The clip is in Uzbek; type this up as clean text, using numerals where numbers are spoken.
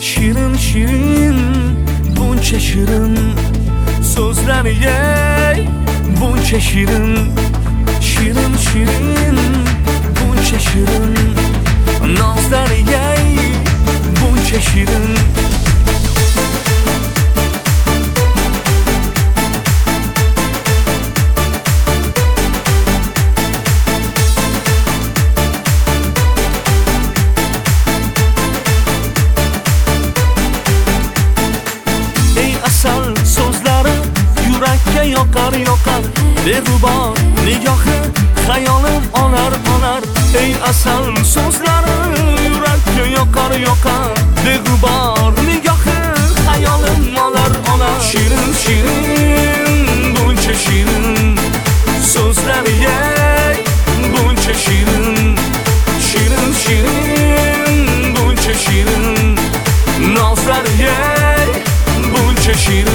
Shirin shirin, buncha shirin so'zlari ey, buncha shirin. Shirin shirin, buncha shirin nozlari ey, buncha shirin. Asal so'zlari yurakka yoqar yoqar, beg'ubor nigohi xayolim olar olar. Ey asal so'zlari yurakka yoqar yoqar, beg'ubor nigohi xayolim olar olar. Shirin shirin, buncha shirin so'zlari ey, buncha shirin. Shirin shirin, buncha shirin nozlari ey, buncha shirin.